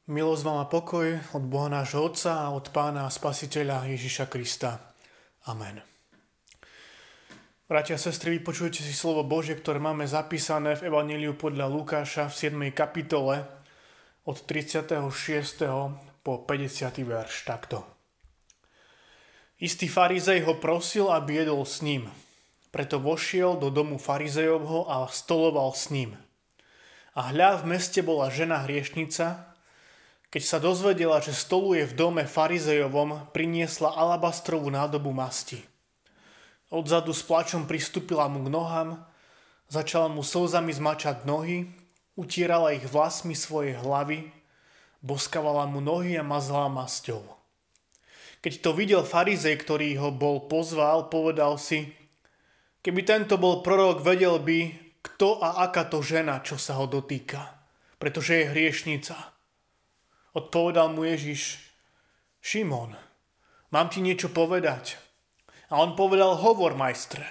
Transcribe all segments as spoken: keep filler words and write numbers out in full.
Milosť vám a pokoj od Boha nášho Otca a od Pána a Spasiteľa Ježiša Krista. Amen. Bratia a sestry, vypočujte si slovo Božie, ktoré máme zapísané v Evanjeliu podľa Lukáša v siedmej kapitole od tridsiateho šiesteho po päťdesiaty verš takto. Istý farizej ho prosil, aby jedol s ním. Preto vošiel do domu farizejovho a stoloval s ním. A hľa, v meste bola žena hriešnica. Keď sa dozvedela, že stoluje v dome farizejovom, priniesla alabastrovú nádobu masti. Odzadu s plačom pristúpila mu k nohám, začala mu slzami zmačať nohy, utierala ich vlasmi svojej hlavy, boskávala mu nohy a mazala masťou. Keď to videl farizej, ktorý ho bol pozval, povedal si, keby tento bol prorok, vedel by, kto a aká to žena, čo sa ho dotýka, pretože je hriešnica. Odpovedal mu Ježiš, Šimon, mám ti niečo povedať. A on povedal, hovor, majstre.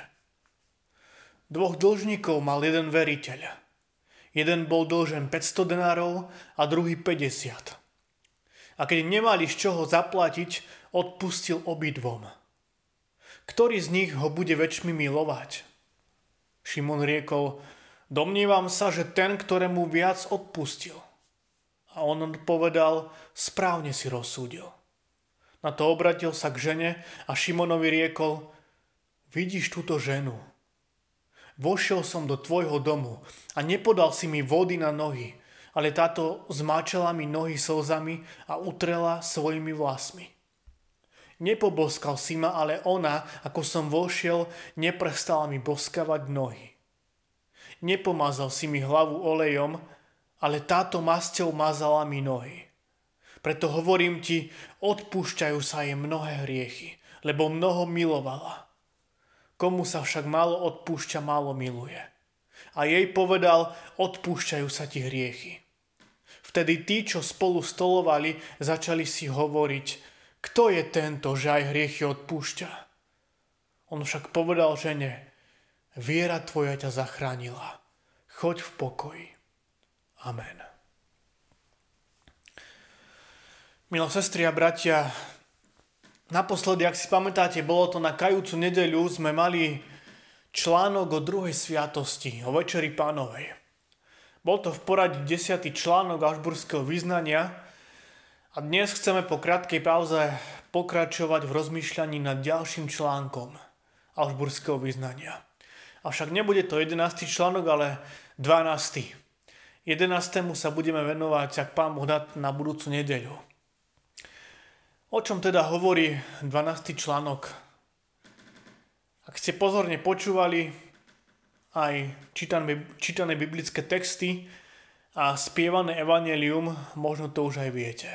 Dvoch dlžníkov mal jeden veriteľ. Jeden bol dlžen päťsto denárov a druhý päťdesiat. A keď nemali z čoho zaplatiť, odpustil obidvom. Ktorý z nich ho bude väčšmi milovať? Šimon riekol, domnievam sa, že ten, ktorému viac odpustil. A on povedal, správne si rozsúdil. Na to obratil sa k žene a Šimonovi riekol, vidíš túto ženu? Vošiel som do tvojho domu a nepodal si mi vody na nohy, ale táto zmáčala mi nohy slzami a utrela svojimi vlasmi. Nepoboskal si ma, ale ona, ako som vošiel, neprestala mi boskavať nohy. Nepomazal si mi hlavu olejom, ale táto masťou mazala mi nohy. Preto hovorím ti, odpúšťajú sa jej mnohé hriechy, lebo mnoho milovala. Komu sa však málo odpúšťa, málo miluje. A jej povedal, odpúšťajú sa ti hriechy. Vtedy tí, čo spolu stolovali, začali si hovoriť, kto je tento, že aj hriechy odpúšťa? On však povedal žene, viera tvoja ťa zachránila. Choď v pokoji. Amen. Milé sestry a bratia, naposledy, ak si pamätáte, bolo to na kajúcu nedeľu, sme mali článok o druhej sviatosti, o Večeri Pánovej. Bol to v poradí desiaty článok Augsburského vyznania a dnes chceme po krátkej pauze pokračovať v rozmýšľaní nad ďalším článkom Augsburského vyznania. Avšak nebude to jedenásty článok, ale dvanásty. jedenástému sa budeme venovať, ak Pán Boh dá, na budúcu nedeľu. O čom teda hovorí dvanásty článok? Ak ste pozorne počúvali aj čítané, čítané biblické texty a spievané evanjelium, možno to už aj viete.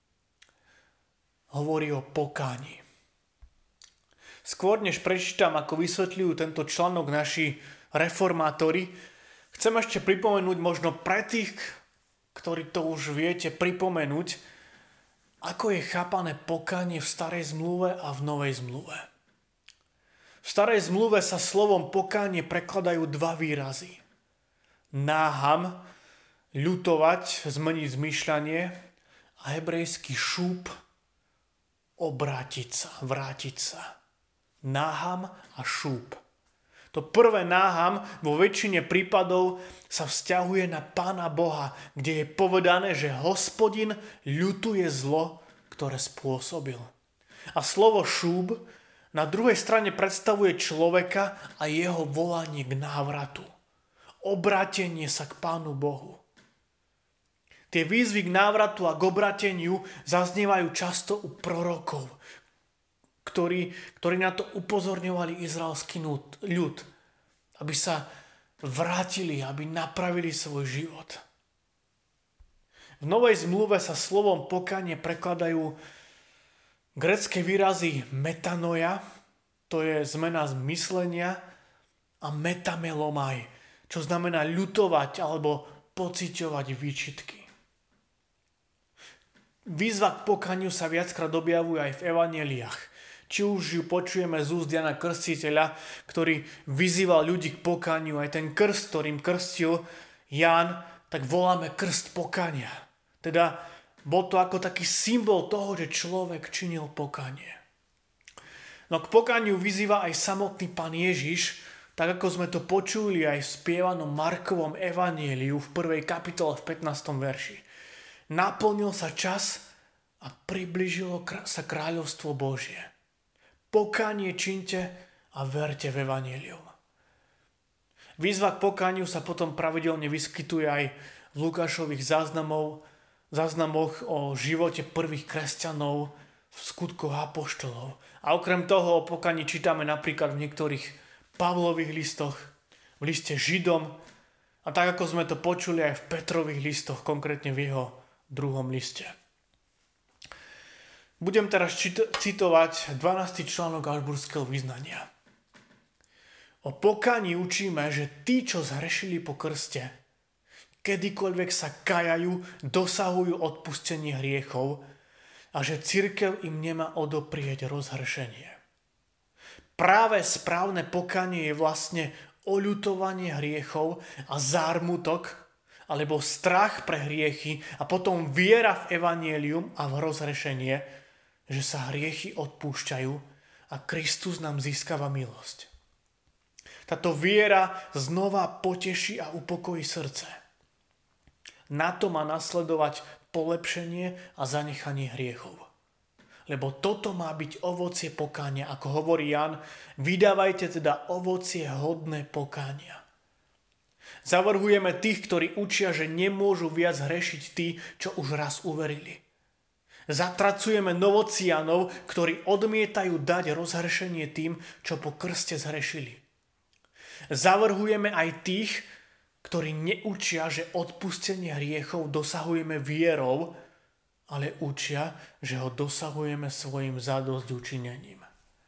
Hovorí o pokáni. Skôr než prečítam, ako vysvetľujú tento článok naši reformátori, chcem ešte pripomenúť možno pre tých, ktorí to už viete pripomenúť, ako je chápané pokánie v starej zmluve a v novej zmluve. V starej zmluve sa slovom pokánie prekladajú dva výrazy. Náham, ľutovať, zmeniť zmýšľanie a hebrejský šúp, obrátiť sa, vrátiť sa. Náham a šúp. To prvé náham vo väčšine prípadov sa vzťahuje na Pána Boha, kde je povedané, že Hospodin ľutuje zlo, ktoré spôsobil. A slovo šúb na druhej strane predstavuje človeka a jeho volanie k návratu. Obrátenie sa k Pánu Bohu. Tie výzvy k návratu a k obrateniu zaznievajú často u prorokov, Ktorí, ktorí na to upozorňovali izraelský ľud, aby sa vrátili, aby napravili svoj život. V novej zmluve sa slovom pokánie prekladajú grécke výrazy metanoia, to je zmena zmyslenia, a metamelomai, čo znamená ľutovať alebo pociťovať výčitky. Výzva k pokániu sa viackrát objavuje aj v evanjeliách. Či už ju počujeme z úst Jana Krstiteľa, ktorý vyzýval ľudí k pokániu, aj ten krst, ktorým krstil Ján, tak voláme krst pokania. Teda Bol to ako taký symbol toho, že človek činil pokánie. No k pokániu vyzýva aj samotný Pán Ježiš, tak ako sme to počuli aj v spievanom Markovom evanjeliu v prvej kapitole v pätnástom verši. Naplnil sa čas a priblížilo sa kráľovstvo Božie. Pokánie činte a verte v evanjelium. Výzva k pokániu sa potom pravidelne vyskytuje aj v Lukášových záznamov, záznamoch o živote prvých kresťanov v skutkoch apoštolov. A okrem toho o pokáni čítame napríklad v niektorých Pavlových listoch, v liste Židom a tak ako sme to počuli aj v Petrových listoch, konkrétne v jeho druhom liste. Budem teraz čit- citovať dvanásty článok Augsburského vyznania. O pokáni učíme, že tí, čo zhrešili po krste, kedykoľvek sa kajajú, dosahujú odpustenie hriechov a že cirkev im nemá odoprieť rozhrešenie. Práve správne pokánie je vlastne oľutovanie hriechov a zármutok alebo strach pre hriechy a potom viera v evanjelium a v rozhrešenie, že sa hriechy odpúšťajú a Kristus nám získava milosť. Táto viera znova poteší a upokojí srdce. Na to má nasledovať polepšenie a zanechanie hriechov. Lebo toto má byť ovocie pokánia. Ako hovorí Jan, vydávajte teda ovocie hodné pokánia. Zavrhujeme tých, ktorí učia, že nemôžu viac hrešiť tí, čo už raz uverili. Zatracujeme novocianov, ktorí odmietajú dať rozhrešenie tým, čo po krste zhrešili. Zavrhujeme aj tých, ktorí neučia, že odpustenie hriechov dosahujeme vierou, ale učia, že ho dosahujeme svojim zadosťučinením.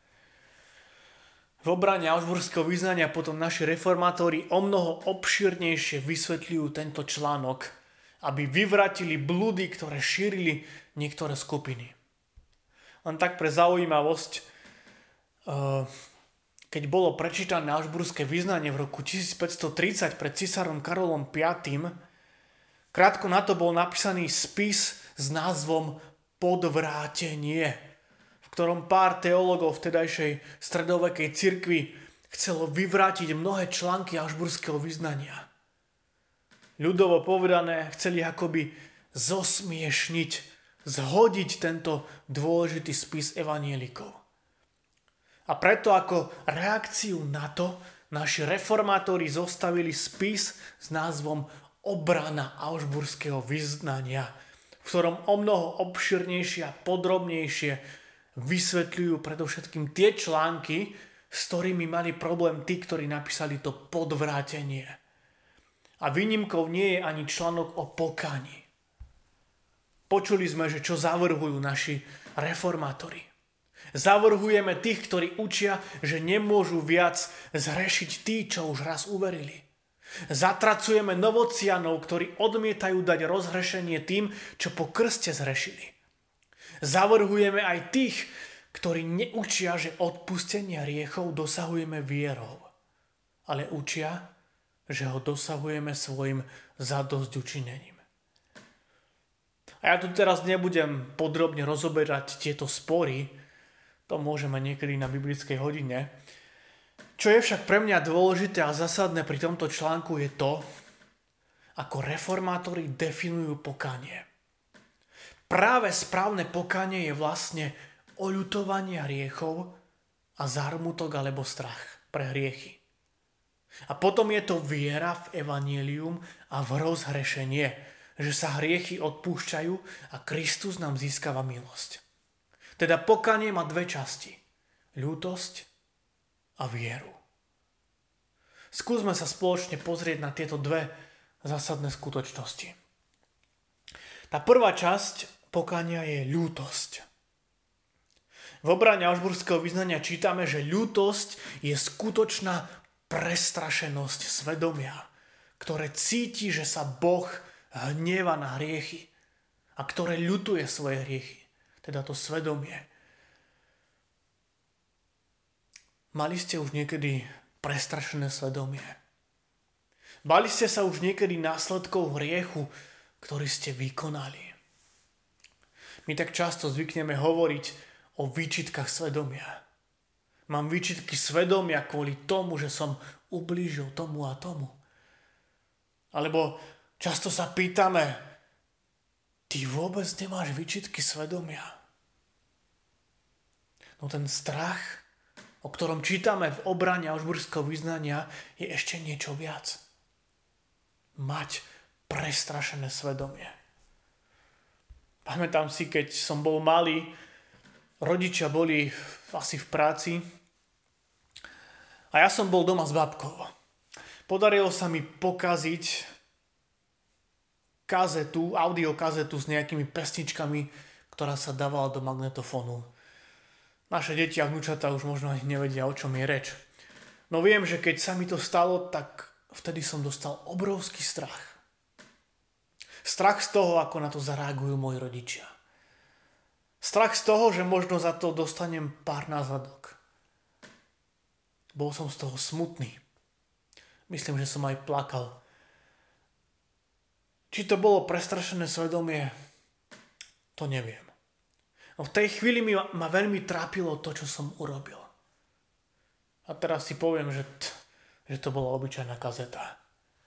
V obrane Augsburského vyznania potom naši reformátori omnoho obšírnejšie vysvetľujú tento článok, aby vyvratili blúdy, ktoré šírili niektoré skupiny. Len tak pre zaujímavosť, keď bolo prečítané Augsburské vyznanie v roku tisícpäťstotridsať pred cisárom Karolom piatym, krátko na to bol napísaný spis s názvom Podvrátenie, v ktorom pár teológov vtedajšej stredovekej cirkvi chcelo vyvrátiť mnohé články Augsburského vyznania. Ľudovo povedané, chceli akoby zosmiešniť, zhodiť tento dôležitý spis evanjelikov. A preto ako reakciu na to naši reformátori zostavili spis s názvom Obrana Augsburského vyznania, v ktorom omnoho obširnejšie a podrobnejšie vysvetľujú predovšetkým tie články, s ktorými mali problém tí, ktorí napísali to podvrátenie. A výnimkou nie je ani článok o pokáni. Počuli sme, že čo zavrhujú naši reformátori. Zavrhujeme tých, ktorí učia, že nemôžu viac zhrešiť tí, čo už raz uverili. Zatracujeme novocianov, ktorí odmietajú dať rozhrešenie tým, čo po krste zhrešili. Zavrhujeme aj tých, ktorí neučia, že odpustenie hriechov dosahujeme vierou, ale učia, že ho dosahujeme svojim zadosťučinením. A ja tu teraz nebudem podrobne rozoberať tieto spory, to môžeme niekedy na biblickej hodine. Čo je však pre mňa dôležité a zásadné pri tomto článku je to, ako reformátori definujú pokánie. Práve správne pokánie je vlastne oľutovanie hriechov a zármutok alebo strach pre hriechy. A potom je to viera v evanjelium a v rozhrešenie, že sa hriechy odpúšťajú a Kristus nám získava milosť. Teda pokánie má dve časti. Ľútosť a vieru. Skúsme sa spoločne pozrieť na tieto dve zásadné skutočnosti. Tá prvá časť pokánia je ľútosť. V obrane Augsburského vyznania čítame, že ľútosť je skutočná prestrašenosť svedomia, ktoré cíti, že sa Boh hnieva na hriechy a ktoré ľutuje svoje hriechy. Teda to svedomie. Mali ste už niekedy prestrašené svedomie? Bali ste sa už niekedy následkov hriechu, ktorý ste vykonali? My tak často zvykneme hovoriť o výčitkách svedomia. Mám výčitky svedomia kvôli tomu, že som ublížil tomu a tomu. Alebo často sa pýtame, ty vôbec nemáš výčitky svedomia. No ten strach, o ktorom čítame v obrane Augsburského vyznania, je ešte niečo viac. Mať prestrašené svedomie. Pamätám si, keď som bol malý, rodičia boli asi v práci a ja som bol doma s babkou. Podarilo sa mi pokaziť kazetu, audiokazetu s nejakými pesničkami, ktorá sa dávala do magnetofónu. Naše deti a vnúčatá už možno ani nevedia, o čom je reč. No viem, že keď sa mi to stalo, tak vtedy som dostal obrovský strach. Strach z toho, ako na to zareagujú moji rodičia. Strach z toho, že možno za to dostanem pár názadok. Bol som z toho smutný. Myslím, že som aj plakal. Či to bolo prestrašené svedomie, to neviem. No v tej chvíli mi, ma veľmi trápilo to, čo som urobil. A teraz si poviem, že, t, že to bola obyčajná kazeta.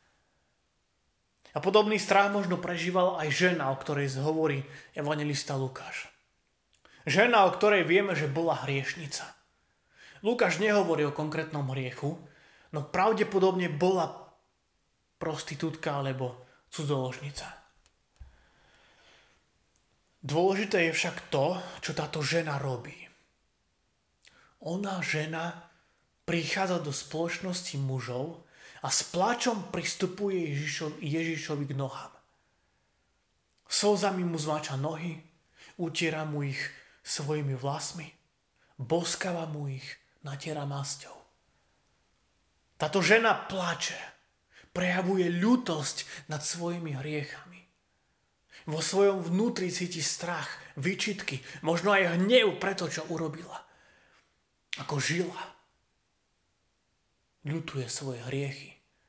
A podobný strach možno prežíval aj žena, o ktorej hovorí evanjelista Lukáš. Žena, o ktorej vieme, že bola hriešnica. Lukáš nehovorí o konkrétnom hriechu, no pravdepodobne bola prostitútka alebo cudzoložnica. Dôležité je však to, čo táto žena robí. Ona, žena, prichádza do spoločnosti mužov a s pláčom pristupuje Ježišovi, Ježišovi k nohám. Slzami mu zmáča nohy, utiera mu ich svojimi vlasmi, boskáva mu ich, natiera masťou. Táto žena plače, prejavuje ľútosť nad svojimi hriechami. Vo svojom vnútri cíti strach, výčitky, možno aj hnev pre to, čo urobila. Ako žila. Ľutuje svoje hriechy.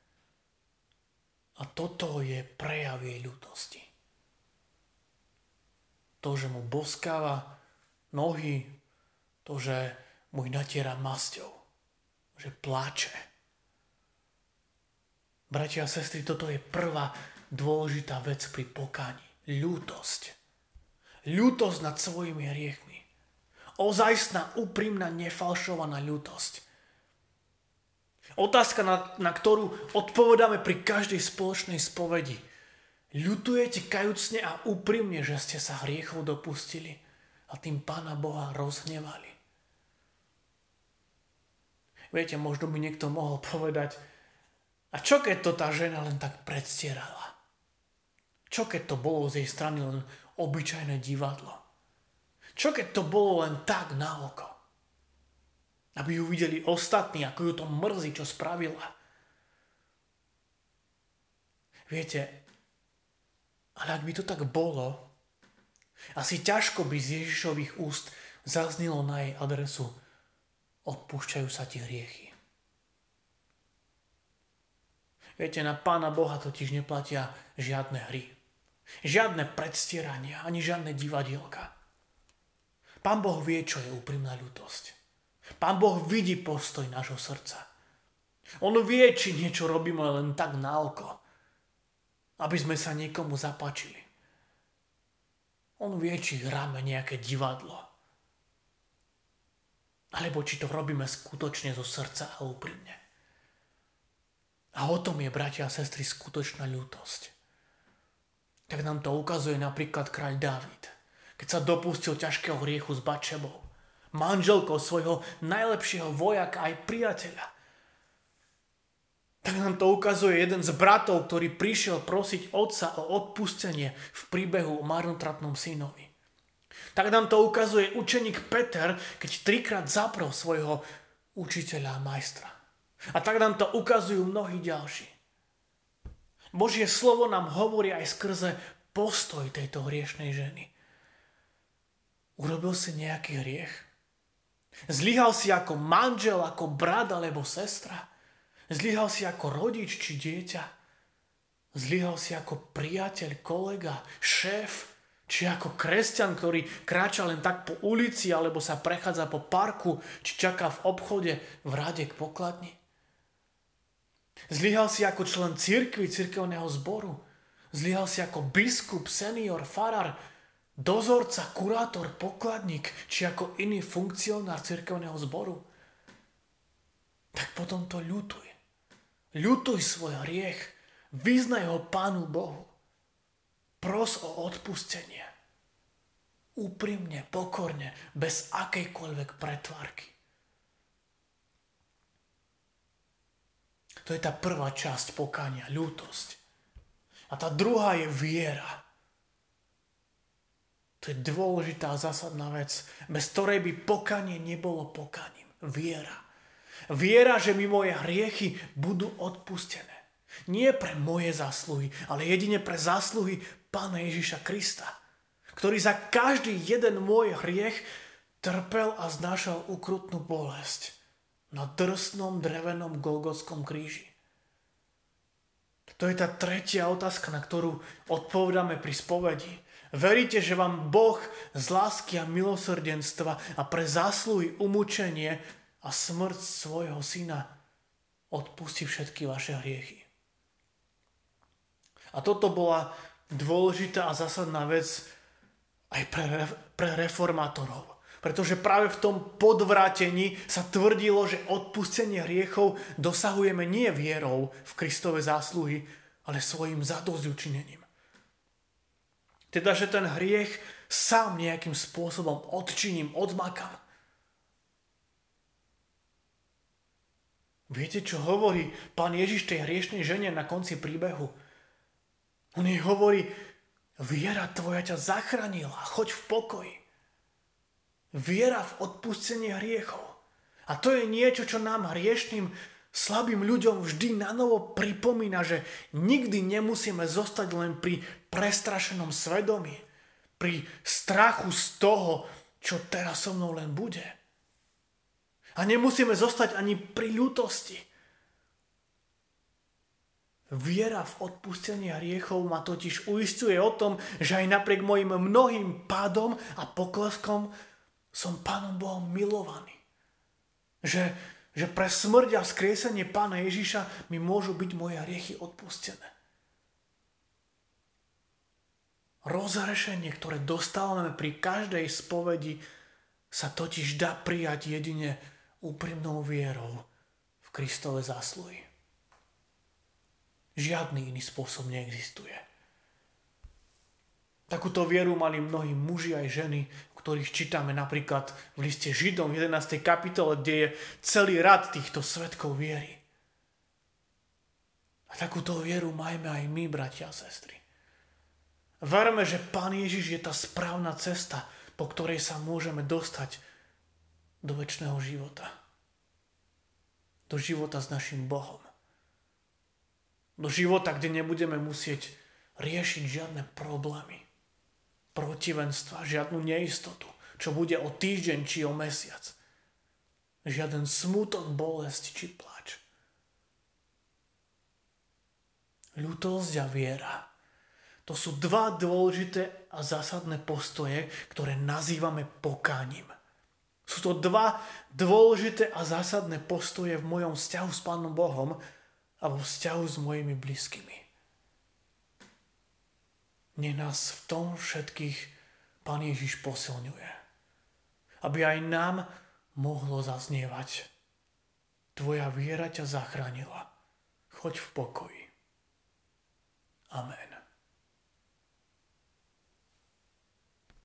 A toto je prejav jej ľútosti. To, že mu boskáva nohy, to, že mu ich natiera masťou, že pláče. Bratia a sestry, toto je prvá dôležitá vec pri pokáni. Ľútosť. Ľútosť nad svojimi hriechmi. Ozajstná, úprimná, nefalšovaná ľútosť. Otázka, na, na ktorú odpovedáme pri každej spoločnej spovedi. Ľutujete kajúcne a úprimne, že ste sa hriechov dopustili a tým Pána Boha rozhnevali? Viete, možno by niekto mohol povedať, a čo keď to tá žena len tak predstierala? Čo keď to bolo z jej strany len obyčajné divadlo? Čo keď to bolo len tak na oko? Aby ju videli ostatní, ako ju to mrzí, čo spravila. Viete, ale ak by to tak bolo, asi ťažko by z Ježišových úst zaznelo na jej adresu: odpúšťajú sa ti hriechy. Viete, na Pána Boha totiž neplatia žiadne hry. Žiadne predstierania, ani žiadne divadielka. Pán Boh vie, čo je úprimná ľútosť. Pán Boh vidí postoj nášho srdca. On vie, či niečo robíme len tak na oko, aby sme sa niekomu zapáčili. On vie, či hráme nejaké divadlo, alebo či to robíme skutočne zo srdca a úprimne. A o tom je, bratia a sestry, skutočná ľútosť. Tak nám to ukazuje napríklad kráľ Dávid, keď sa dopustil ťažkého hriechu s Batšebou, manželkou svojho najlepšieho vojaka aj priateľa. Tak nám to ukazuje jeden z bratov, ktorý prišiel prosiť otca o odpustenie v príbehu o marnotratnom synovi. Tak nám to ukazuje učeník Peter, keď trikrát zaprel svojho učiteľa a majstra. A tak nám to ukazujú mnohí ďalší. Božie slovo nám hovorí aj skrze postoj tejto hriešnej ženy. Urobil si nejaký hriech? Zlyhal si ako manžel, ako brat alebo sestra? Zlyhal si ako rodič či dieťa? Zlyhal si ako priateľ, kolega, šéf Či ako kresťan, ktorý kráča len tak po ulici, alebo sa prechádza po parku, či čaká v obchode v rade k pokladni. Zlyhal si ako člen cirkvi, cirkevného zboru. Zlyhal si ako biskup, senior, farár, dozorca, kurátor, pokladník, či ako iný funkcionár cirkevného zboru. Tak potom to ľutuj. Ľutuj svoj hriech. Vyznaj ho Pánu Bohu. Pros o odpustenie. Úprimne, pokorne, bez akejkoľvek pretvárky. To je tá prvá časť pokánia, ľútosť. A tá druhá je viera. To je dôležitá a zásadná vec, bez ktorej by pokánie nebolo pokáním. Viera. Viera, že mi moje hriechy budú odpustené. Nie pre moje zásluhy, ale jedine pre zásluhy Pána Ježiša Krista, ktorý za každý jeden môj hriech trpel a znášal ukrutnú bolesť na drsnom drevenom Golgotskom kríži. To je tá tretia otázka, na ktorú odpovedáme pri spovedi. Veríte, že vám Boh z lásky a milosrdenstva a pre zásluhy umúčenie a smrť svojho syna odpustí všetky vaše hriechy? A toto bola dôležitá a zásadná vec aj pre, pre reformátorov. Pretože práve v tom podvrátení sa tvrdilo, že odpustenie hriechov dosahujeme nie vierou v Kristove zásluhy, ale svojim zadosťučinením. Teda, že ten hriech sám nejakým spôsobom odčiním, odmakám. Viete, čo hovorí Pán Ježiš tej hriešnej žene na konci príbehu? On jej hovorí, viera tvoja ťa zachránila, choď v pokoji. Viera v odpustenie hriechov. A to je niečo, čo nám hriešným, slabým ľuďom vždy na novo pripomína, že nikdy nemusíme zostať len pri prestrašenom svedomí, pri strachu z toho, čo teraz so mnou len bude. A nemusíme zostať ani pri ľútosti. Viera v odpustenie hriechov ma totiž uisťuje o tom, že aj napriek mojim mnohým pádom a pokleskom som Pánom Bohom milovaný. Že, že pre smrť a vzkriesenie Pána Ježiša mi môžu byť moje hriechy odpustené. Rozhrešenie, ktoré dostávame pri každej spovedi, sa totiž dá prijať jedine úprimnou vierou v Kristove zásluhy. Žiadny iný spôsob neexistuje. Takúto vieru mali mnohí muži aj ženy, o ktorých čítame napríklad v liste Židom v jedenástej kapitole, kde je celý rad týchto svedkov viery. A takúto vieru majme aj my, bratia a sestry. Verme, že Pán Ježiš je tá správna cesta, po ktorej sa môžeme dostať do večného života. Do života s našim Bohom. Do života, kde nebudeme musieť riešiť žiadne problémy, protivenstva, žiadnu neistotu, čo bude o týždeň či o mesiac. Žiaden smutok, bolesť či pláč. Ľútosť a viera. To sú dva dôležité a zásadné postoje, ktoré nazývame pokáním. Sú to dva dôležité a zásadné postoje v mojom vzťahu s Pánom Bohom a vo vzťahu s mojimi blízkymi. Nech nás v tom všetkých Pán Ježiš posilňuje. Aby aj nám mohlo zaznievať: Tvoja viera ťa zachránila. Choď v pokoji. Amen.